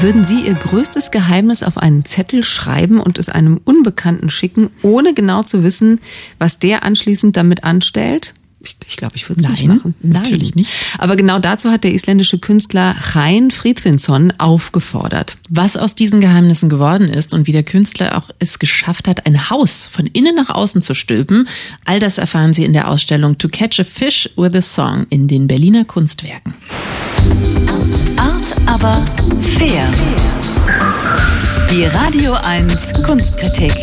Würden Sie Ihr größtes Geheimnis auf einen Zettel schreiben und es einem Unbekannten schicken, ohne genau zu wissen, was der anschließend damit anstellt? Ich glaube, ich würde es nicht machen. Nein, natürlich nicht. Aber genau dazu hat der isländische Künstler Hrein Friðfinnsson aufgefordert. Was aus diesen Geheimnissen geworden ist und wie der Künstler auch es geschafft hat, ein Haus von innen nach außen zu stülpen, all das erfahren Sie in der Ausstellung To Catch a Fish with a Song in den Berliner Kunstwerken. Art, aber fair. Die Radio 1 Kunstkritik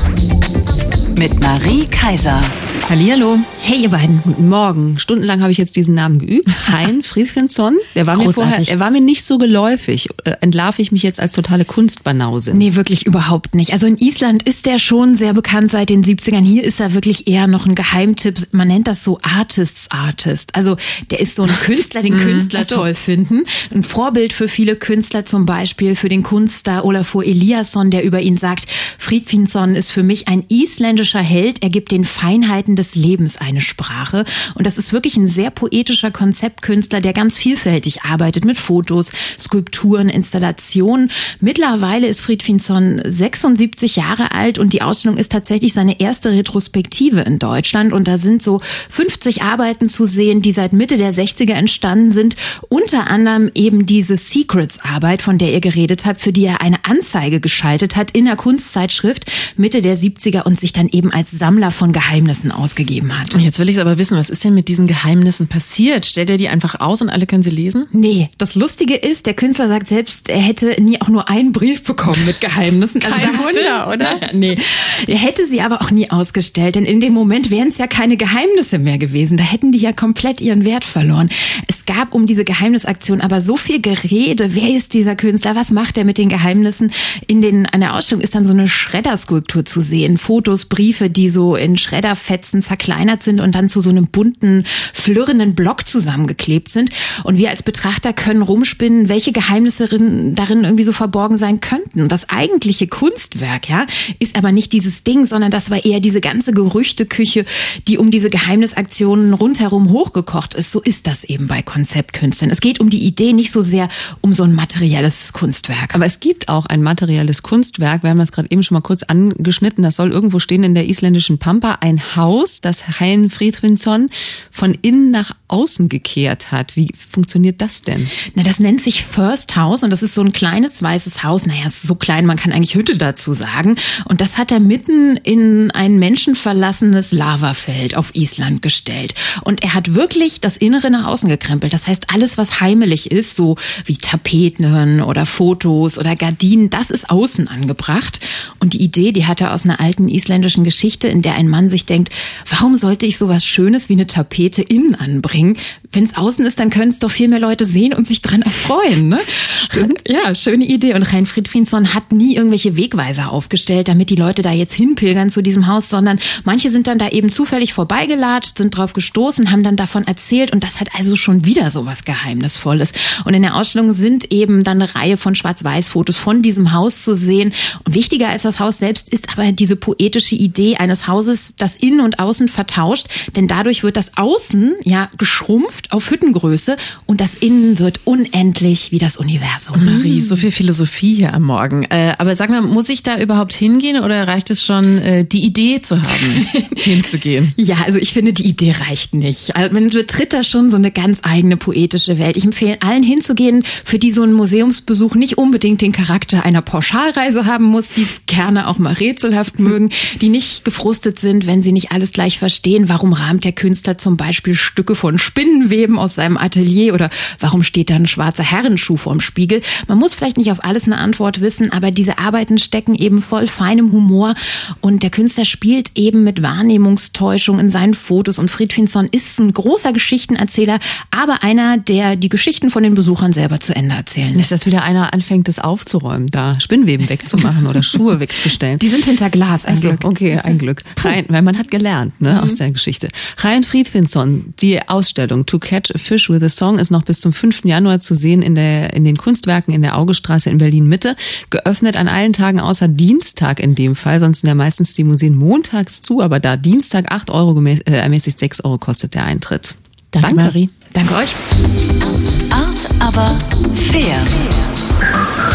mit Marie Kaiser. Hallihallo. Hey ihr beiden, guten Morgen. Stundenlang habe ich jetzt diesen Namen geübt. Hrein Friðfinnsson, er war mir nicht so geläufig. Entlarve ich mich jetzt als totale Kunstbanause? Nee, wirklich überhaupt nicht. Also in Island ist der schon sehr bekannt seit den 70ern. Hier ist er wirklich eher noch ein Geheimtipp. Man nennt das so Artist. Also der ist so ein Künstler, den Künstler toll finden. Ein Vorbild für viele Künstler, zum Beispiel für den Kunststar Ólafur Eliasson, der über ihn sagt, Friðfinnsson ist für mich ein isländischer Held. Er gibt den Feinheiten des Lebens eine Sprache. Und das ist wirklich ein sehr poetischer Konzeptkünstler, der ganz vielfältig arbeitet mit Fotos, Skulpturen, Installationen. Mittlerweile ist Friðfinnsson 76 Jahre alt und die Ausstellung ist tatsächlich seine erste Retrospektive in Deutschland. Und da sind so 50 Arbeiten zu sehen, die seit Mitte der 60er entstanden sind. Unter anderem eben diese Secrets-Arbeit, von der ihr geredet habt, für die er eine Anzeige geschaltet hat in der Kunstzeitschrift Mitte der 70er und sich dann eben als Sammler von Geheimnissen ausgegeben hat. Jetzt will ich aber wissen, was ist denn mit diesen Geheimnissen passiert? Stellt er die einfach aus und alle können sie lesen? Nee, das Lustige ist, der Künstler sagt selbst, er hätte nie auch nur einen Brief bekommen mit Geheimnissen. Kein Wunder, oder? Nee, er hätte sie aber auch nie ausgestellt, denn in dem Moment wären es ja keine Geheimnisse mehr gewesen. Da hätten die ja komplett ihren Wert verloren. Es gab um diese Geheimnisaktion aber so viel Gerede. Wer ist dieser Künstler? Was macht er mit den Geheimnissen? An der Ausstellung ist dann so eine Schredderskulptur zu sehen. Fotos, Briefe, die so in Schredderfetzen zerkleinert sind und dann zu so einem bunten, flirrenden Block zusammengeklebt sind. Und wir als Betrachter können rumspinnen, welche Geheimnisse darin irgendwie so verborgen sein könnten. Und das eigentliche Kunstwerk, ja, ist aber nicht dieses Ding, sondern das war eher diese ganze Gerüchteküche, die um diese Geheimnisaktionen rundherum hochgekocht ist. So ist das eben bei Konzeptkünstlern. Es geht um die Idee, nicht so sehr um so ein materielles Kunstwerk. Aber es gibt auch ein materielles Kunstwerk. Wir haben das gerade eben schon mal kurz angeschnitten. Das soll irgendwo stehen in der isländischen Pampa. Ein Haus, das Hrein Friðfinnsson von innen nach außen gekehrt hat. Wie funktioniert das denn? Na, das nennt sich First House und das ist so ein kleines weißes Haus. Naja, es ist so klein, man kann eigentlich Hütte dazu sagen. Und das hat er mitten in ein menschenverlassenes Lavafeld auf Island gestellt. Und er hat wirklich das Innere nach außen gekrempelt. Das heißt, alles, was heimelig ist, so wie Tapeten oder Fotos oder Gardinen, das ist außen angebracht. Und die Idee, die hat er aus einer alten isländischen Geschichte, in der ein Mann sich denkt, warum sollte ich sowas Schönes wie eine Tapete innen anbringen? Wenn es außen ist, dann können es doch viel mehr Leute sehen und sich dran erfreuen, ne? Stimmt. Ja, schöne Idee. Und Hrein Friðfinnsson hat nie irgendwelche Wegweiser aufgestellt, damit die Leute da jetzt hinpilgern zu diesem Haus, sondern manche sind dann da eben zufällig vorbeigelatscht, sind drauf gestoßen, haben dann davon erzählt und das hat also schon wieder so was Geheimnisvolles. Und in der Ausstellung sind eben dann eine Reihe von Schwarz-Weiß-Fotos von diesem Haus zu sehen. Und wichtiger als das Haus selbst ist aber diese poetische Idee eines Hauses, das Innen und Außen vertauscht, denn dadurch wird das Außen ja geschrumpft auf Hüttengröße und das Innen wird unendlich wie das Universum. Marie, so viel Philosophie hier am Morgen. Aber sag mal, muss ich da überhaupt hingehen oder reicht es schon, die Idee zu haben, hinzugehen? Ja, also ich finde, die Idee reicht nicht. Also man betritt da schon so eine ganz eigene poetische Welt. Ich empfehle allen hinzugehen, für die so ein Museumsbesuch nicht unbedingt den Charakter einer Pauschalreise haben muss, die gerne auch mal rätselhaft mögen, die nicht gefrustet sind, wenn sie nicht alles gleich verstehen. Warum rahmt der Künstler zum Beispiel Stücke von Spinnenweben aus seinem Atelier oder warum steht da ein schwarzer Herrenschuh vorm Spiegel? Man muss vielleicht nicht auf alles eine Antwort wissen, aber diese Arbeiten stecken eben voll feinem Humor und der Künstler spielt eben mit Wahrnehmungstäuschung in seinen Fotos und Friðfinnsson ist ein großer Geschichtenerzähler, aber einer, der die Geschichten von den Besuchern selber zu Ende erzählen lässt. Nicht, dass wieder einer anfängt, das aufzuräumen, da Spinnweben wegzumachen oder Schuhe wegzustellen. Die sind hinter Glas, ein Glück. Okay, ein Glück. Weil man hat gelernt, ne, aus der Geschichte. Hrein Friðfinnsson, die Ausstellung To Catch a Fish with a Song ist noch bis zum 5. Januar zu sehen in den Kunstwerken in der Augestraße in Berlin-Mitte. Geöffnet an allen Tagen außer Dienstag in dem Fall, sonst sind ja meistens die Museen montags zu, aber da Dienstag 8 Euro ermäßigt 6 Euro kostet der Eintritt. Danke, Marie. Danke euch. Art, aber fair.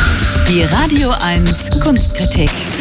Die Radio 1 Kunstkritik.